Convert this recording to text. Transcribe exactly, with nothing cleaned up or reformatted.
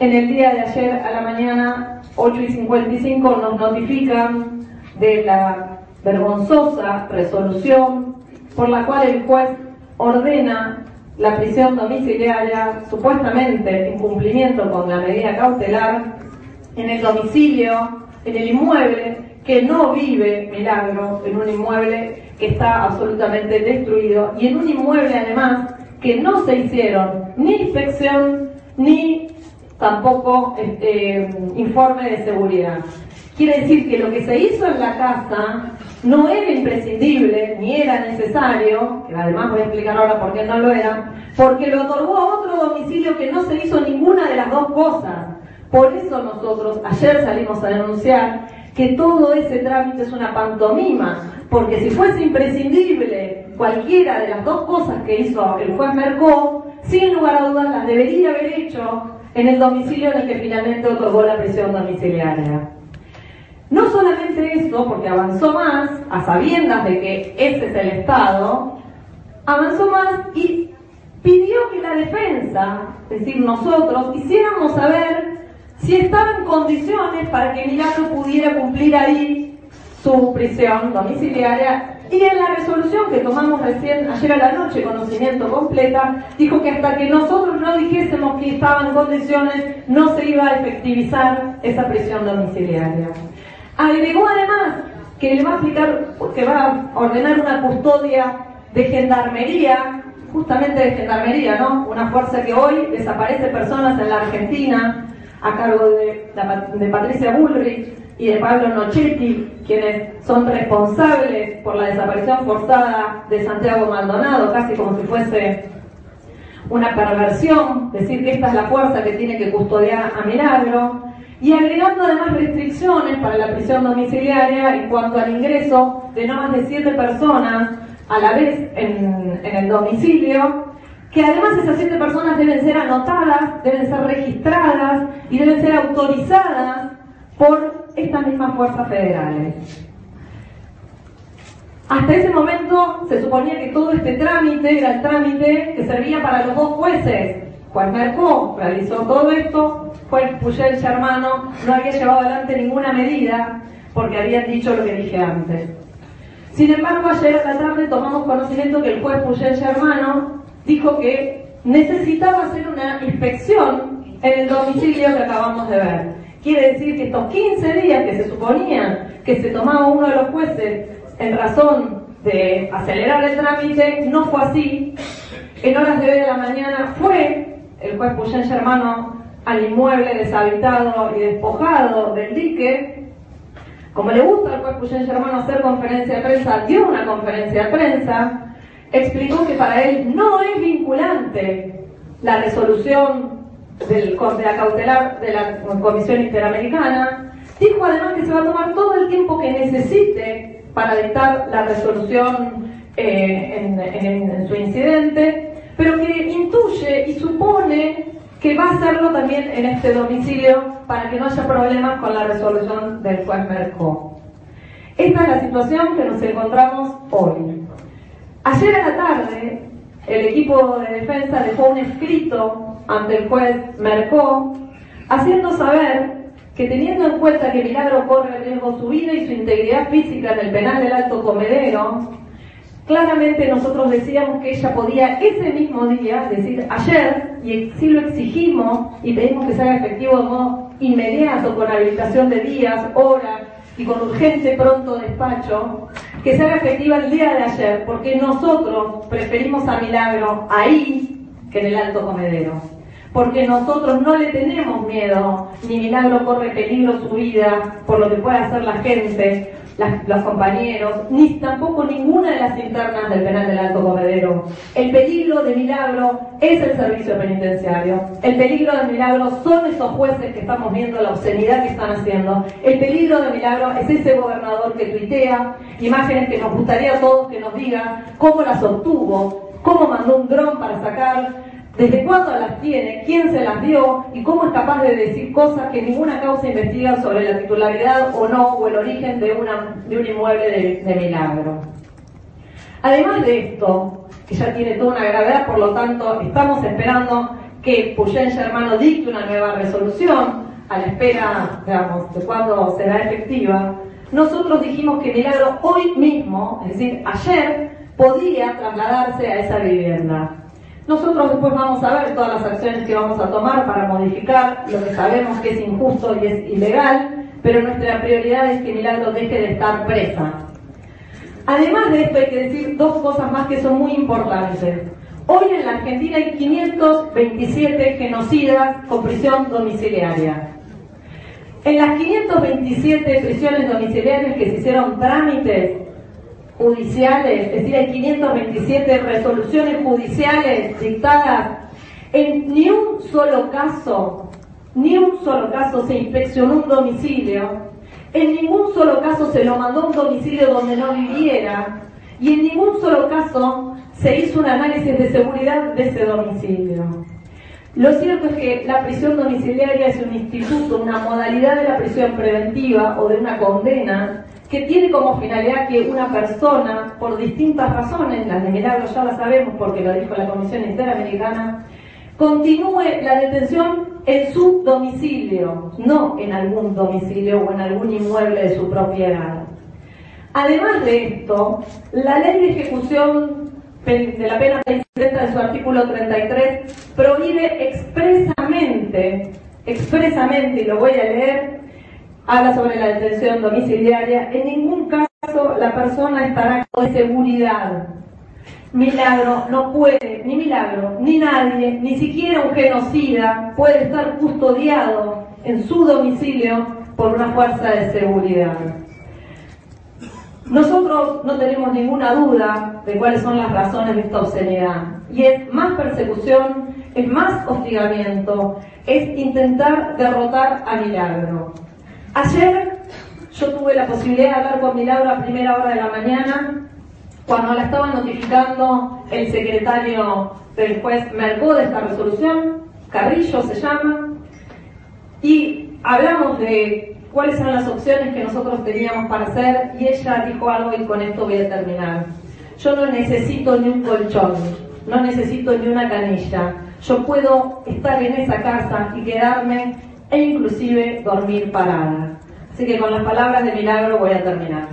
En el día de ayer a la mañana, ocho y cincuenta y cinco, nos notifican de la vergonzosa resolución por la cual el juez ordena la prisión domiciliaria, supuestamente en cumplimiento con la medida cautelar, en el domicilio, en el inmueble que no vive Milagro, en un inmueble que está absolutamente destruido y en un inmueble además que no se hicieron ni inspección ni tampoco este, informe de seguridad. Quiere decir que lo que se hizo en la casa no era imprescindible ni era necesario, que además voy a explicar ahora por qué no lo era, porque lo otorgó a otro domicilio que no se hizo ninguna de las dos cosas. Por eso nosotros ayer salimos a denunciar que todo ese trámite es una pantomima, porque si fuese imprescindible cualquiera de las dos cosas que hizo el juez Mercó, sin lugar a dudas las debería haber hecho en el domicilio en el que finalmente otorgó la prisión domiciliaria. No solamente eso, porque avanzó más, a sabiendas de que ese es el Estado, avanzó más y pidió que la defensa, es decir, nosotros, hiciéramos saber si estaba en condiciones para que Milagro pudiera cumplir ahí su prisión domiciliaria. Y en la resolución que tomamos recién, ayer a la noche, conocimiento completa, dijo que hasta que nosotros no dijésemos que estaba en condiciones, no se iba a efectivizar esa prisión domiciliaria. Agregó además que le va a aplicar, que va a ordenar una custodia de gendarmería, justamente de gendarmería, ¿no? Una fuerza que hoy desaparece personas en la Argentina, a cargo de, de Patricia Bullrich y de Pablo Nochetti, quienes son responsables por la desaparición forzada de Santiago Maldonado, casi como si fuese una perversión, decir que esta es la fuerza que tiene que custodiar a Milagro, y agregando además restricciones para la prisión domiciliaria en cuanto al ingreso de no más de siete personas a la vez en, en el domicilio, que además esas siete personas deben ser anotadas, deben ser registradas y deben ser autorizadas por estas mismas fuerzas federales. Hasta ese momento se suponía que todo este trámite era el trámite que servía para los dos jueces. Juez Mercó realizó todo esto, juez Puyel Germano no había llevado adelante ninguna medida porque habían dicho lo que dije antes. Sin embargo, ayer a la tarde tomamos conocimiento que el juez Puyel Germano dijo que necesitaba hacer una inspección en el domicilio que acabamos de ver. Quiere decir que estos quince días que se suponían que se tomaba uno de los jueces en razón de acelerar el trámite, no fue así. En horas de hoy de la mañana fue el juez Puyel Germano al inmueble deshabitado y despojado del dique. Como le gusta al juez Puyel Germano hacer conferencia de prensa, dio una conferencia de prensa, explicó que para él no es vinculante la resolución del, de la cautelar de la Comisión Interamericana. Dijo además que se va a tomar todo el tiempo que necesite para dictar la resolución eh, en, en, en su incidente, pero que intuye y supone que va a hacerlo también en este domicilio para que no haya problemas con la resolución del juez Mercó. Esta es la situación que nos encontramos hoy. Ayer a la tarde, el equipo de defensa dejó un escrito ante el juez Mercó, haciendo saber que teniendo en cuenta que Milagro corre riesgo su vida y su integridad física en el penal del Alto Comedero, claramente nosotros decíamos que ella podía ese mismo día, es decir, ayer, y sí lo exigimos y pedimos que se haga efectivo de modo inmediato, con habilitación de días, horas y con urgente pronto despacho, que se haga efectiva el día de ayer, porque nosotros preferimos a Milagro ahí que en el Alto Comedero. Porque nosotros no le tenemos miedo, ni Milagro corre peligro su vida por lo que pueda hacer la gente, las, los compañeros, ni tampoco ninguna de las internas del penal del Alto Comedero. El peligro de Milagro es el servicio penitenciario. El peligro de Milagro son esos jueces que estamos viendo la obscenidad que están haciendo. El peligro de Milagro es ese gobernador que tuitea imágenes que nos gustaría a todos que nos diga cómo las obtuvo, cómo mandó un dron para sacar, desde cuándo las tiene, quién se las dio y cómo es capaz de decir cosas que ninguna causa investiga sobre la titularidad o no, o el origen de, una, de un inmueble de, de Milagro. Además de esto, que ya tiene toda una gravedad, por lo tanto, estamos esperando que Puyén Germano dicte una nueva resolución a la espera, digamos, de cuándo será efectiva. Nosotros dijimos que Milagro hoy mismo, es decir, ayer, podía trasladarse a esa vivienda. Nosotros después vamos a ver todas las acciones que vamos a tomar para modificar lo que sabemos que es injusto y es ilegal, pero nuestra prioridad es que Milagro deje de estar presa. Además de esto hay que decir dos cosas más que son muy importantes. Hoy en la Argentina hay quinientos veintisiete genocidas con prisión domiciliaria. En las quinientas veintisiete prisiones domiciliarias que se hicieron trámites judiciales, es decir, hay quinientas veintisiete resoluciones judiciales dictadas, en ni un solo caso, ni un solo caso se inspeccionó un domicilio, en ningún solo caso se lo mandó a un domicilio donde no viviera, y en ningún solo caso se hizo un análisis de seguridad de ese domicilio. Lo cierto es que la prisión domiciliaria es un instituto, una modalidad de la prisión preventiva o de una condena que tiene como finalidad que una persona, por distintas razones, las de Milagro ya las sabemos porque lo dijo la Comisión Interamericana, continúe la detención en su domicilio, no en algún domicilio o en algún inmueble de su propiedad. Además de esto, la ley de ejecución de la pena penitenciaria en su artículo treinta y tres prohíbe expresamente, expresamente, y lo voy a leer, habla sobre la detención domiciliaria. En ningún caso la persona estará con seguridad. Milagro no puede, ni Milagro, ni nadie, ni siquiera un genocida puede estar custodiado en su domicilio por una fuerza de seguridad. Nosotros no tenemos ninguna duda de cuáles son las razones de esta obscenidad. Y es más persecución, es más hostigamiento, es intentar derrotar a Milagro. Ayer yo tuve la posibilidad de hablar con Milagro a primera hora de la mañana, cuando la estaba notificando el secretario del juez Mercó de esta resolución, Carrillo se llama, y hablamos de cuáles eran las opciones que nosotros teníamos para hacer, y ella dijo algo y con esto voy a terminar. Yo no necesito ni un colchón, no necesito ni una canilla, yo puedo estar en esa casa y quedarme e inclusive dormir parada. Así que con las palabras de Milagro voy a terminar.